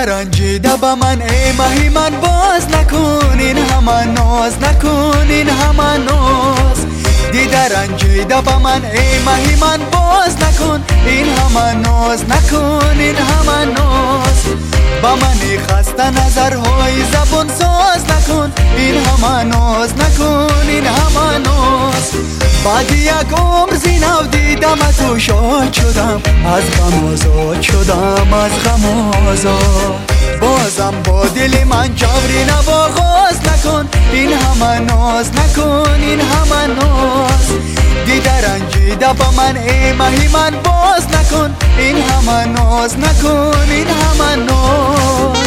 رنجیده با من ای ماهی من باز نکن این همه ناز نکن این همه ناز دیده رنجیده با من ای ماهی من باز نکن این همه ناز نکن این همه ناز با من خسته نظرهای زبون ساز نکن این همه ناز نکن این همه ناز بعد یک عمر زینو دیدم تو شاد شدم از غم آزاد شدم از غم آزاد بازم با دل من جبری نواغاز نکن این همه ناز نکن این همه ناز دیده رنجیده با من ای ماهی من باز نکن این همه ناز نکن این همه ناز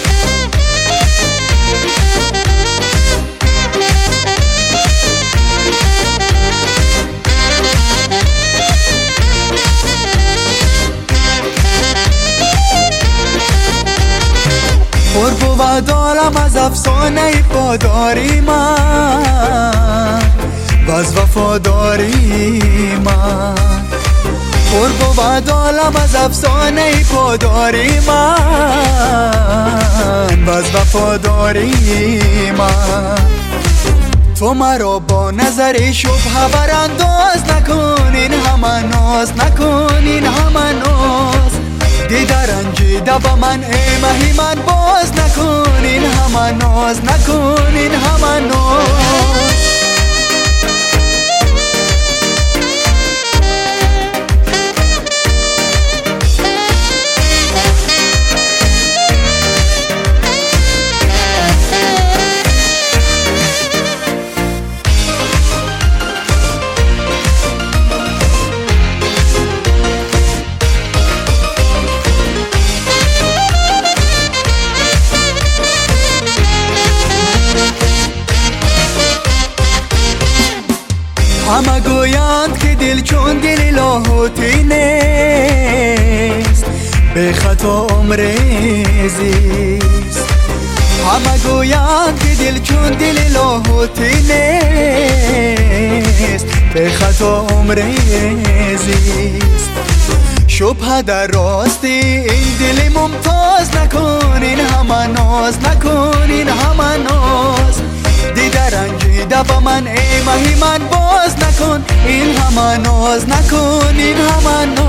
قرب و دارم از افسانه پاداری من باز وفاداری من قرب و دارم از افسانه پاداری من باز وفاداری من تو مرا با نظر شبه برانداز نکن این همه ناز نکن این همه ناز دیده رنجیده با من ای ماهی من باز نکن این همه ناز نکن این همه ناز همه گویند که دل چون دل لاهوتی نیست به خطا عمر زیست همه گویند که دل چون دل لاهوتی نیست به خطا عمر زیست شبه در راستی این دل ممتاز نکن این همه ناز نکن این همه ناز دیده رنجیده با من ای ماهی من باز نکن این همه ناز نکن این همه ناز